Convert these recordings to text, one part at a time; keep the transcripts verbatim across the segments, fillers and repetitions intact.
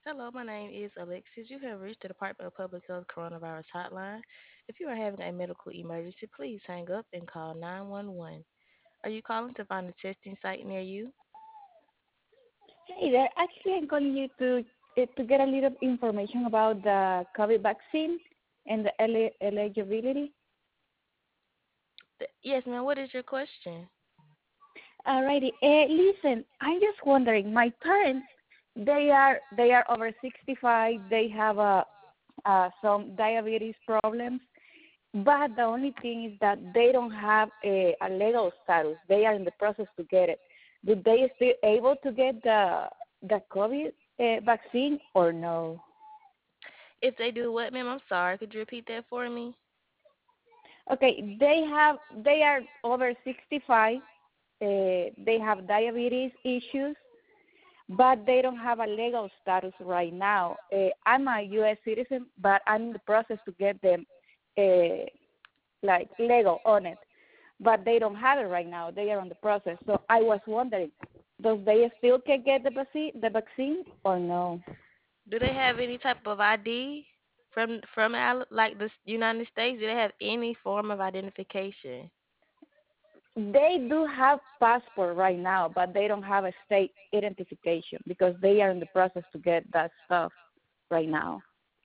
Hello, my name is Alexis. You have reached the Department of Public Health Coronavirus Hotline. If you are having a medical emergency, please hang up and call nine one one. Are you calling to find a testing site near you? Hey there. Actually, I'm calling you to eh, to get a little information about the COVID vaccine and the eli- eligibility. Th- Yes, ma'am. What is your question? Alrighty. Uh, listen, I'm just wondering. My parents, they are they are over sixty-five. They have uh, uh, some diabetes problems, but the only thing is that they don't have a, a legal status. They are in the process to get it. Do they still able to get the the COVID uh, vaccine or no? If they do what, ma'am? I'm sorry. Could you repeat that for me? Okay, they have they are over sixty-five. Uh, they have diabetes issues, but they don't have a legal status right now. Uh, I'm a U S citizen, but I'm in the process to get them uh, like legal on it. But they don't have it right now. They are on the process. So I was wondering, does they still can get the vaccine, the vaccine or no? Do they have any type of I D from from Al- like the s- United States? Do they have any form of identification? They do have passport right now, but they don't have a state identification because they are in the process to get that stuff right now.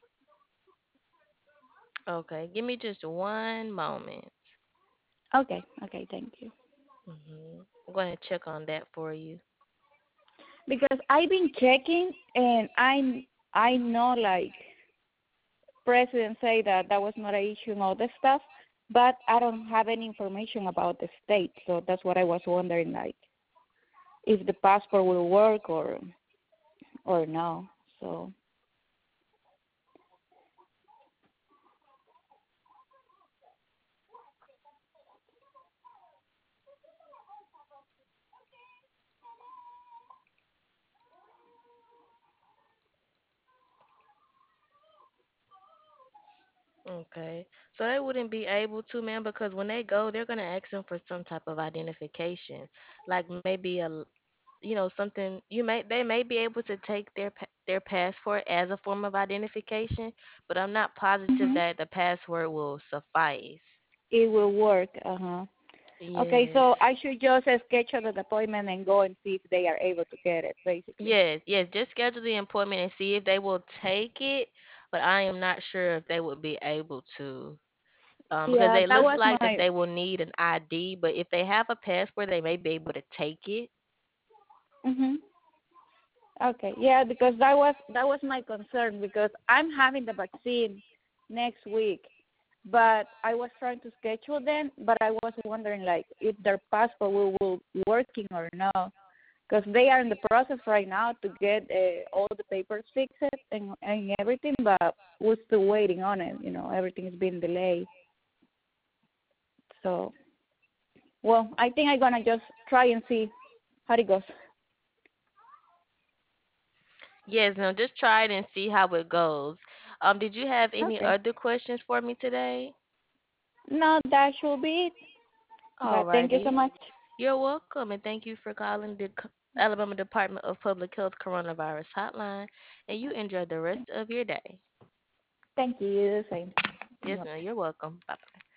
Okay, give me just one moment. Okay, okay, thank you. hmm I'm going to check on that for you. Because I've been checking and I I know like president say that that was not an issue and all this stuff, but I don't have any information about the state, so that's what I was wondering like if the passport will work or or no. So Okay. So they wouldn't be able to, ma'am, because when they go, they're gonna ask them for some type of identification, like maybe a, l- you know, something. You may they may be able to take their pa- their passport as a form of identification, but I'm not positive hmm that the password will suffice. it will work. Uh huh. Okay, Yes. so I should just schedule the appointment and go and see if they are able to get it, basically. Yes, yes. Just schedule the appointment and see if they will take it, but I am not sure if they would be able to. Um, because Yeah, it that looks was like that my. they will need an I D, but if they have a passport, they may be able to take it. Mhm. Okay, yeah, because that was that was my concern because I'm having the vaccine next week, but I was trying to schedule them, but I was wondering like if their passport will, will working or no, because they are in the process right now to get uh, all the papers fixed and and everything, but we're still waiting on it. You know, everything is being delayed. So, well, I think I'm gonna just try and see how it goes. Yes, no, just try it and see how it goes. Um, did you have any Okay. other questions for me today? No, that should be it. But thank you so Alrighty. much. You're welcome, and thank you for calling the C- Alabama Department of Public Health Coronavirus Hotline, and you enjoy the rest of your day. Thank you. Same. Yes, Bye. ma'am, you're welcome. Bye.